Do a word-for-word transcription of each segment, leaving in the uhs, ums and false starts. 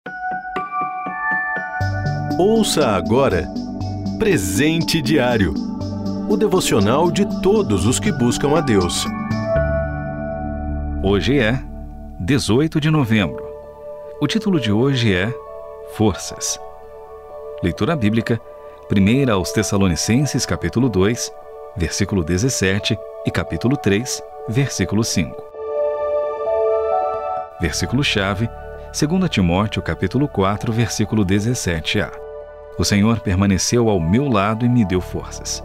Ouça agora Presente Diário, o devocional de todos os que buscam a Deus. Hoje é dezoito de novembro. O título de hoje é Forças. Leitura bíblica, primeira aos Tessalonicenses, capítulo dois, versículo dezessete e capítulo três, versículo cinco. Versículo-chave, dois Timóteo, capítulo quatro, versículo dezessete a. O Senhor permaneceu ao meu lado e me deu forças.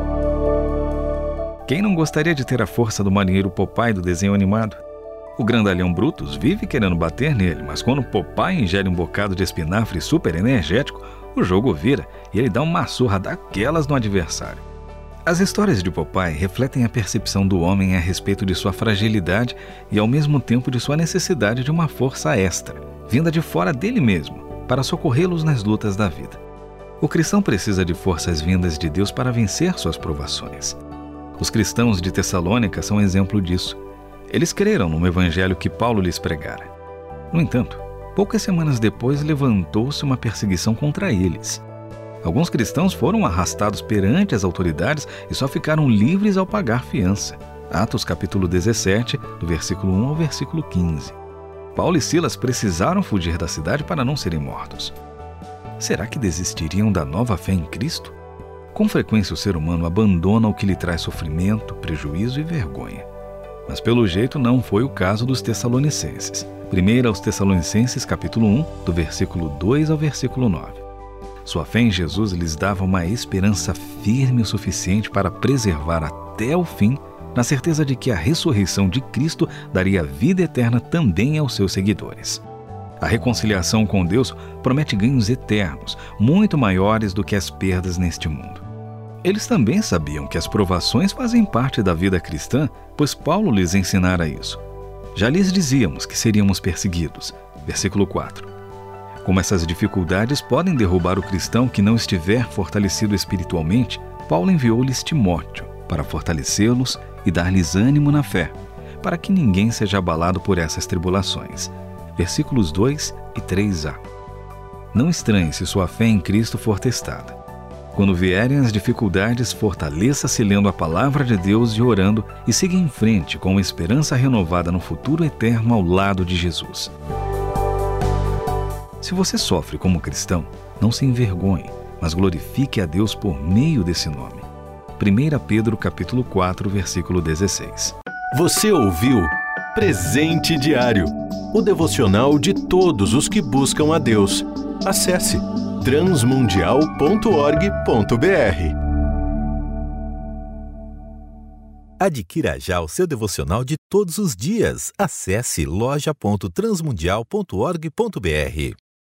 Quem não gostaria de ter a força do marinheiro Popeye do desenho animado? O grandalhão Brutus vive querendo bater nele, mas quando Popeye ingere um bocado de espinafre super energético, o jogo vira e ele dá uma surra daquelas no adversário. As histórias de Popeye refletem a percepção do homem a respeito de sua fragilidade e ao mesmo tempo de sua necessidade de uma força extra, vinda de fora dele mesmo, para socorrê-los nas lutas da vida. O cristão precisa de forças vindas de Deus para vencer suas provações. Os cristãos de Tessalônica são exemplo disso. Eles creram no evangelho que Paulo lhes pregara. No entanto, poucas semanas depois levantou-se uma perseguição contra eles. Alguns cristãos foram arrastados perante as autoridades e só ficaram livres ao pagar fiança. Atos capítulo dezessete, do versículo um ao versículo quinze. Paulo e Silas precisaram fugir da cidade para não serem mortos. Será que desistiriam da nova fé em Cristo? Com frequência o ser humano abandona o que lhe traz sofrimento, prejuízo e vergonha. Mas pelo jeito não foi o caso dos Tessalonicenses. Primeira aos Tessalonicenses, capítulo um, do versículo dois ao versículo nove. Sua fé em Jesus lhes dava uma esperança firme o suficiente para preservar até o fim, na certeza de que a ressurreição de Cristo daria vida eterna também aos seus seguidores. A reconciliação com Deus promete ganhos eternos, muito maiores do que as perdas neste mundo. Eles também sabiam que as provações fazem parte da vida cristã, pois Paulo lhes ensinara isso. Já lhes dizíamos que seríamos perseguidos. Versículo quatro. Como essas dificuldades podem derrubar o cristão que não estiver fortalecido espiritualmente, Paulo enviou-lhes Timóteo para fortalecê-los e dar-lhes ânimo na fé, para que ninguém seja abalado por essas tribulações. Versículos dois e três a. Não estranhe se sua fé em Cristo for testada. Quando vierem as dificuldades, fortaleça-se lendo a palavra de Deus e orando, e siga em frente com esperança renovada no futuro eterno ao lado de Jesus. Se você sofre como cristão, não se envergonhe, mas glorifique a Deus por meio desse nome. primeira Pedro capítulo quatro, versículo dezesseis. Você ouviu Presente Diário, o devocional de todos os que buscam a Deus. Acesse transmundial ponto org ponto br. Adquira já o seu devocional de todos os dias. Acesse loja ponto transmundial ponto org ponto br.